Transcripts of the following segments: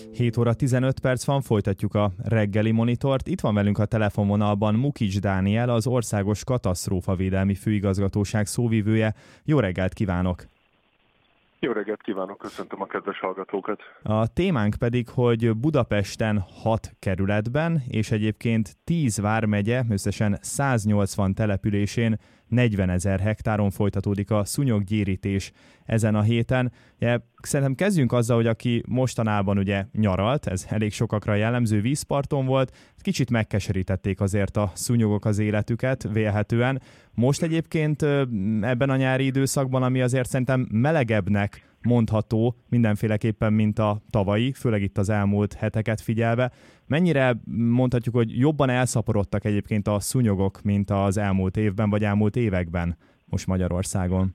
7 óra 15 perc van, folytatjuk a reggeli monitort. Itt van velünk a telefonvonalban Mukics Dániel, az Országos Katasztrófavédelmi Főigazgatóság szóvivője. Jó reggelt kívánok! Jó reggelt kívánok, köszöntöm a kedves hallgatókat! A témánk pedig, hogy Budapesten 6 kerületben, és egyébként 10 vármegye, összesen 180 településén 40 000 hektáron folytatódik a szúnyoggyérítés ezen a héten. Szerintem kezdjünk azzal, hogy aki mostanában ugye nyaralt, ez elég sokakra jellemző, vízparton volt, kicsit megkeserítették azért a szúnyogok az életüket vélhetően. Most egyébként ebben a nyári időszakban, ami azért szerintem melegebbnek mondható mindenféleképpen, mint a tavalyi, főleg itt az elmúlt heteket figyelve. Mennyire mondhatjuk, hogy jobban elszaporodtak egyébként a szúnyogok, mint az elmúlt évben, vagy elmúlt években most Magyarországon?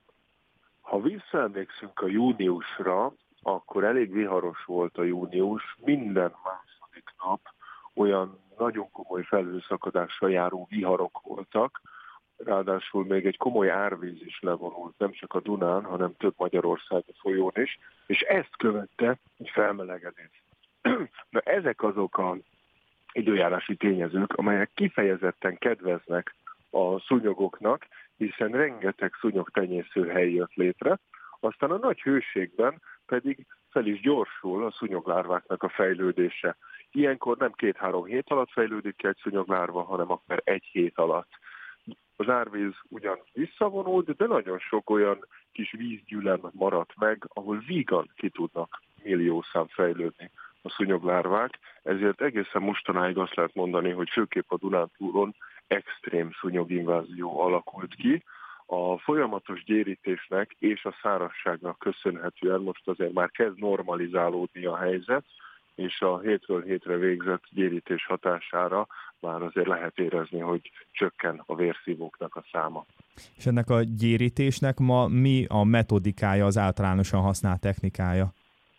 Ha visszaemlékszünk a júniusra, akkor elég viharos volt a június. Minden második nap olyan nagyon komoly felhőszakadással járó viharok voltak. Ráadásul még egy komoly árvíz is levonult, nem csak a Dunán, hanem több magyarországi folyón is, és ezt követte egy felmelegedés. Na, ezek azok a időjárási tényezők, amelyek kifejezetten kedveznek a szúnyogoknak, hiszen rengeteg szúnyogtenyészőhely jött létre, aztán a nagy hőségben pedig fel is gyorsul a szúnyoglárváknak a fejlődése. Ilyenkor nem 2-3 hét alatt fejlődik ki egy szúnyoglárva, hanem akár 1 hét alatt. Az árvíz ugyan visszavonult, de nagyon sok olyan kis vízgyűlem maradt meg, ahol vígan ki tudnak milliószám fejlődni a szúnyoglárvák, ezért egészen mostanáig azt lehet mondani, hogy főképp a Dunántúlon extrém szúnyoginvázió alakult ki. A folyamatos gyérítésnek és a szárazságnak köszönhetően most azért már kezd normalizálódni a helyzet, és a hétről hétre végzett gyérítés hatására már azért lehet érezni, hogy csökken a vérszívóknak a száma. És ennek a gyérítésnek ma mi a metodikája, az általánosan használt technikája?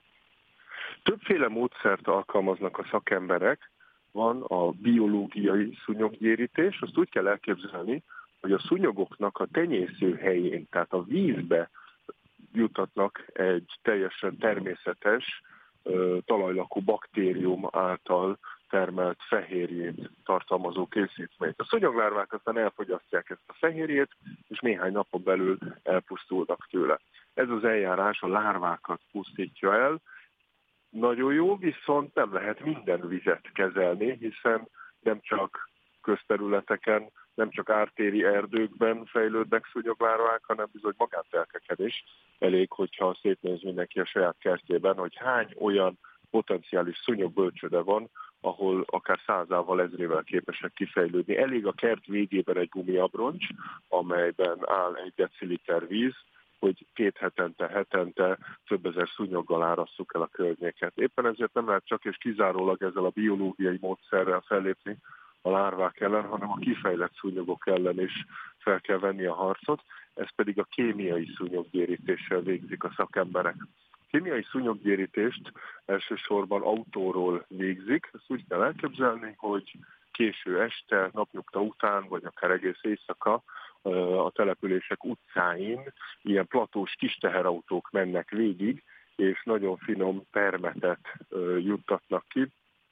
Többféle módszert alkalmaznak a szakemberek. Van a biológiai szúnyoggyérítés, azt úgy kell elképzelni, hogy a szúnyogoknak a tenyésző helyén, tehát a vízbe jutatnak egy teljesen természetes, talajlakó baktérium által termelt fehérjét tartalmazó készítményt. A szúnyoglárvák aztán elfogyasztják ezt a fehérjét, és néhány napon belül elpusztulnak tőle. Ez az eljárás a lárvákat pusztítja el. Nagyon jó, viszont nem lehet minden vizet kezelni, hiszen nem csak közterületeken, nem csak ártéri erdőkben fejlődnek szúnyoglárvák, hanem bizony magántelkeken is. Elég, hogyha szétnéz mindenki a saját kertjében, hogy hány olyan potenciális szúnyogbölcsöde van, ahol akár 100-ával, 1000-ével képesek kifejlődni. Elég a kert végében egy gumiabroncs, amelyben áll 1 deciliter víz, hogy 2 hetente több ezer szúnyoggal árasszuk el a környéket. Éppen ezért nem lehet csak és kizárólag ezzel a biológiai módszerrel fellépni a lárvák ellen, hanem a kifejlett szúnyogok ellen is fel kell venni a harcot, ez pedig a kémiai szúnyoggyérítéssel végzik a szakemberek. A kémiai szúnyoggyérítést elsősorban autóról végzik, ezt úgy kell elképzelni, hogy késő este, napnyugta után, vagy akár egész éjszaka a települések utcáin ilyen platós kis teherautók mennek végig, és nagyon finom permetet juttatnak ki.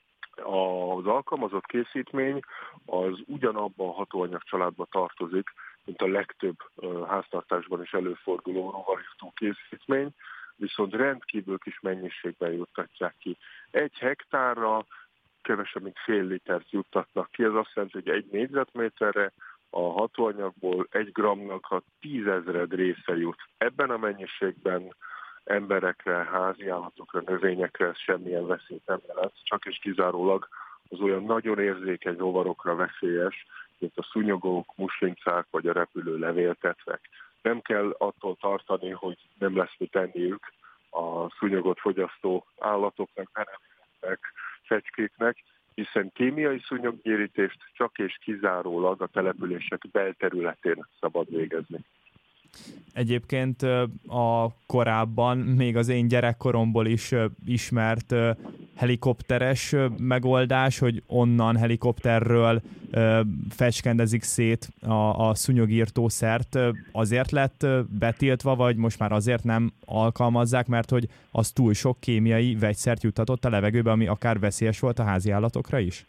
Az alkalmazott készítmény az ugyanabban a hatóanyag családba tartozik, mint a legtöbb háztartásban is előforduló rovarírtó készítmény, viszont rendkívül kis mennyiségben juttatják ki. 1 hektárra kevesebb, mint fél litert juttatnak ki, ez azt jelenti, hogy 1 négyzetméterre a hatóanyagból 1 grammnak a 10 000 része jut. Ebben a mennyiségben emberekre, háziállatokra, növényekre ez semmilyen veszélyt nem jelent, csak és kizárólag az olyan nagyon érzékeny rovarokra veszélyes, mint a szúnyogok, muslincák vagy a repülő levéltetvek. Nem kell attól tartani, hogy nem lesz mit tenniük a szúnyogot fogyasztó állatoknak, menekültek, fecskéknek, hiszen kémiai szúnyoggyérítést csak és kizárólag a települések belterületén szabad végezni. Egyébként a korábban, még az én gyerekkoromból is ismert helikopteres megoldás, hogy onnan helikopterről fecskendezik szét a szúnyogírtószert, azért lett betiltva, vagy most már azért nem alkalmazzák, mert hogy az túl sok kémiai vegyszert juttatott a levegőbe, ami akár veszélyes volt a háziállatokra is?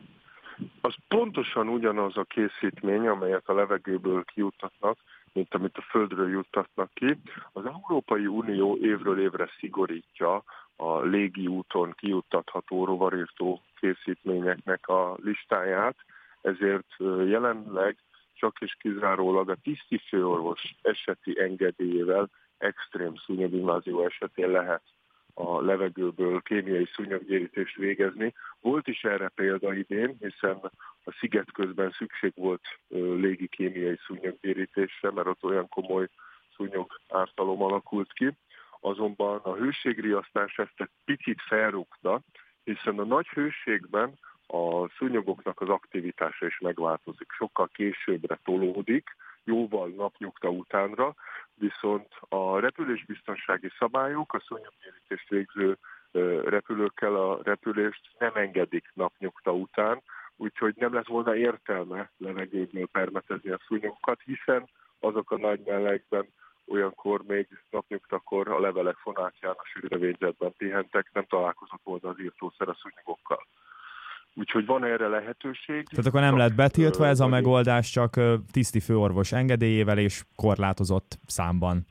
Az pontosan ugyanaz a készítmény, amelyet a levegőből kijuttatnak, mint amit a földről juttatnak ki. Az Európai Unió évről évre szigorítja a légi úton kijuttatható rovarírtó készítményeknek a listáját, ezért jelenleg csak és kizárólag a tisztifőorvos eseti engedélyével extrém szúnyoginvázió esetén lehet a levegőből kémiai szúnyoggyérítést végezni. Volt is erre példa idén, hiszen a sziget közben szükség volt légi kémiai szúnyoggyérítésre, mert ott olyan komoly szúnyog ártalom alakult ki. Azonban a hőségriasztás ezt egy picit felrúgta, hiszen a nagy hőségben a szúnyogoknak az aktivitása is megváltozik. Sokkal későbbre tolódik, jóval napnyugta utánra, viszont a repülésbiztonsági szabályok a szúnyoggyérítést végző repülőkkel a repülést nem engedik napnyugta után, úgyhogy nem lett volna értelme levegőből permetezni a szúnyogokat, hiszen azok a nagy melegben olyankor még napnyugtakor a levelek fonátján a sűrűnövényzetben pihentek, nem találkozott volna az írtószer a szúnyogokkal. Úgyhogy van erre lehetőség. Tehát akkor nem lett betiltva ez a megoldás, csak tisztifőorvos engedélyével és korlátozott számban.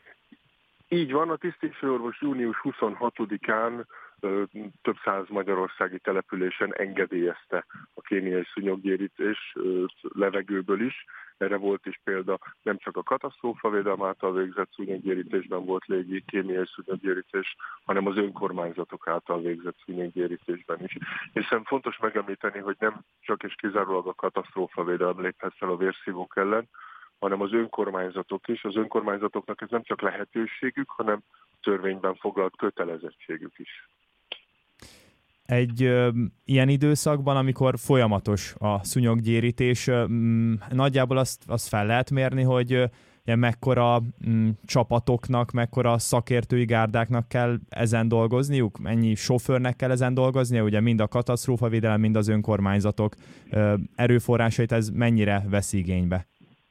Így van, a tisztifőorvos június 26-án több száz magyarországi településen engedélyezte a kémiai szúnyoggyérítés levegőből is. Erre volt is példa, nem csak a katasztrófavédelem által végzett szúnyoggyérítésben volt légi kémiai szúnyoggyérítés, hanem az önkormányzatok által végzett szúnyoggyérítésben is. Hiszen fontos megemlíteni, hogy nem csak és kizárólag a katasztrófavédelem léphet fel a vérszívók ellen, hanem az önkormányzatok is. Az önkormányzatoknak ez nem csak lehetőségük, hanem törvényben foglalt kötelezettségük is. Egy ilyen időszakban, amikor folyamatos a szúnyoggyérítés, nagyjából azt fel lehet mérni, hogy mekkora csapatoknak, mekkora szakértői gárdáknak kell ezen dolgozniuk, mennyi sofőrnek kell ezen dolgoznia, ugye mind a katasztrófavédelem, mind az önkormányzatok erőforrásait ez mennyire vesz igénybe?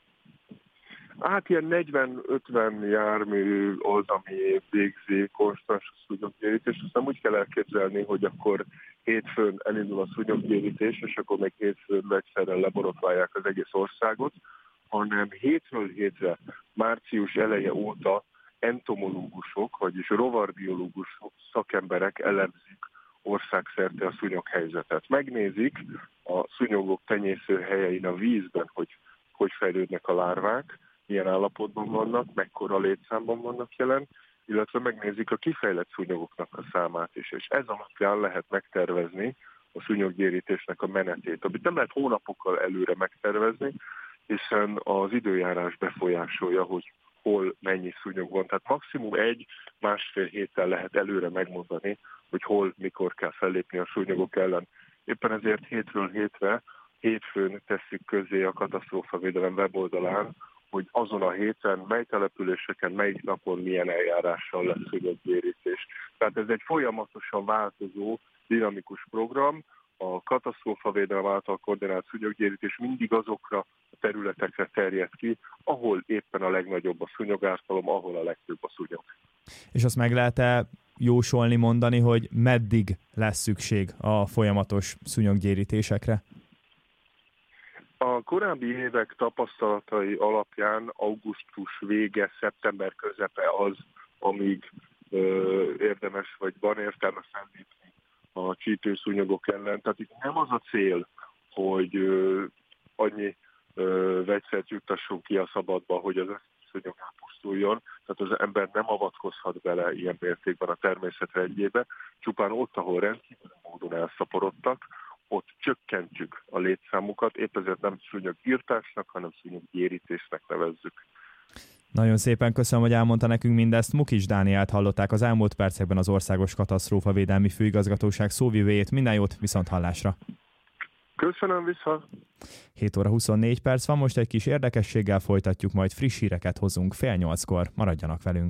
Hát ilyen 40-50 jármű az, ami végzi konstans szúnyoggyérítést. Aztán úgy kell elképzelni, hogy akkor hétfőn elindul a szúnyoggyérítés, és akkor még hétfőn egyszerre leborotválják az egész országot, hanem hétről hétre, március eleje óta entomológusok, vagyis rovarbiológusok, szakemberek elemzik országszerte a szúnyoghelyzetet. Megnézik a szúnyogok tenyésző helyein a vízben, hogy fejlődnek a lárvák, milyen állapotban vannak, mekkora létszámban vannak jelen, illetve megnézik a kifejlett szúnyogoknak a számát is, és ez alapján lehet megtervezni a szúnyoggyérítésnek a menetét, amit nem lehet hónapokkal előre megtervezni, hiszen az időjárás befolyásolja, hogy hol mennyi szúnyog van. Tehát maximum 1-1,5 héttel lehet előre megmondani, hogy hol, mikor kell fellépni a szúnyogok ellen. Éppen ezért hétről hétre, hétfőn tesszük közzé a katasztrófavédelem weboldalán, hogy azon a héten, mely településeken, melyik napon milyen eljárással lesz szúnyoggyérítés. Tehát ez egy folyamatosan változó, dinamikus program. A katasztrófavédelem által koordinált szúnyoggyérítés mindig azokra a területekre terjed ki, ahol éppen a legnagyobb a szúnyogártalom, ahol a legtöbb a szúnyog. És azt meg lehet-e jósolni, mondani, hogy meddig lesz szükség a folyamatos szúnyoggyérítésekre? A korábbi évek tapasztalatai alapján augusztus vége, szeptember közepe az, amíg érdemes vagy van értelme fellépni a csípőszúnyogok ellen. Tehát itt nem az a cél, hogy annyi vegyszert juttassunk ki a szabadba, hogy az szúnyog elpusztuljon. Tehát az ember nem avatkozhat bele ilyen mértékben a természet rendjébe, csupán ott, ahol rendkívül módon elszaporodtak, ott csökkentjük a létszámukat, épp ezért nem szúnyogírtásnak, hanem szúnyoggyérítésnek nevezzük. Nagyon szépen köszönöm, hogy elmondta nekünk mindezt. Mukics Dánielt hallották az elmúlt percekben az Országos Katasztrófavédelmi Főigazgatóság szóvivőjét. Minden jót, viszonthallásra! Köszönöm, vissza! 7 óra 24 perc van, most egy kis érdekességgel folytatjuk, majd friss híreket hozunk 7:30-kor. Maradjanak velünk!